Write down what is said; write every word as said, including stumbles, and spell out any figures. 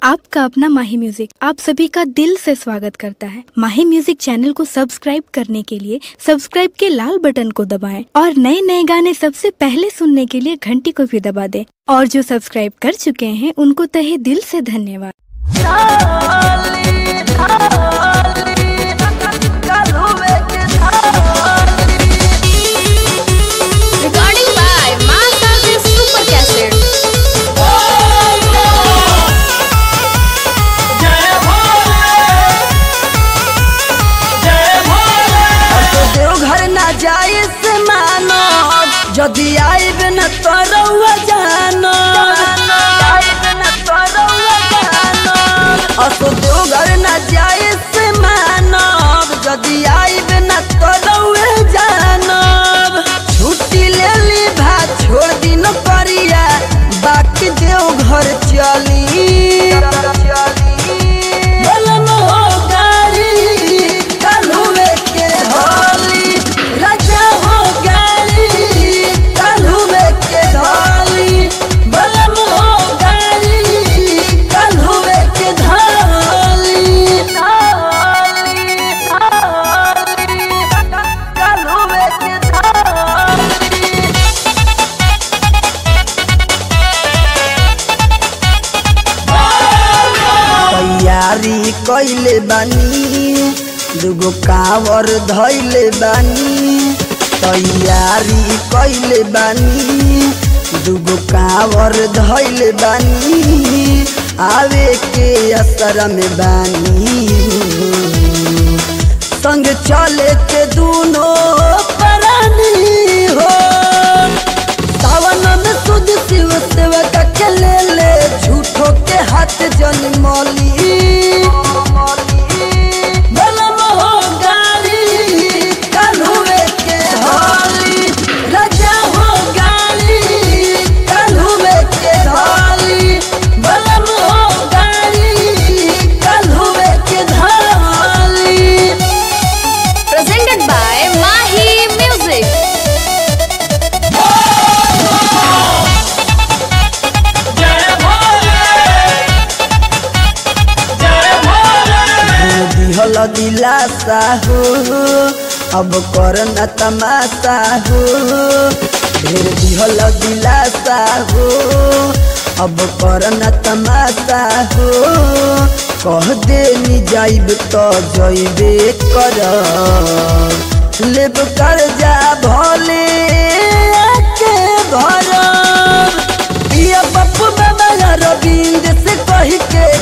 आपका अपना माही म्यूजिक आप सभी का दिल से स्वागत करता है। माही म्यूजिक चैनल को सब्सक्राइब करने के लिए सब्सक्राइब के लाल बटन को दबाएं और नए नए गाने सबसे पहले सुनने के लिए घंटी को भी दबा दें। और जो सब्सक्राइब कर चुके हैं उनको तहे दिल से धन्यवाद। जदि आइब न तोरौआ जानो असो देवघर न जाए से मानब। जदि आइब न तोरौआ जानब छुट्टी ले ली भा छोड़ दिन करिया बाकी देवघर चली। तैयारी कइले बानी दुगो कावर धइले बानी। तैयारी कइले बानी दुगो कावर धइले बानी। आवे के असर में बानी संग चले के दूनो प्राणी हो। सावन में सुध शिव सेवक के ले ले झूठो के हाथ जन मौली। दिलासा हो अब करना तमाशा हो। ढेर दिहल दिलासा हो अब करना तमाशा हो। कह दे नी जाइब तो जइबे कर लेब कर जा भले के घर। पिया पप्पू बाबा रविंद्र से कही के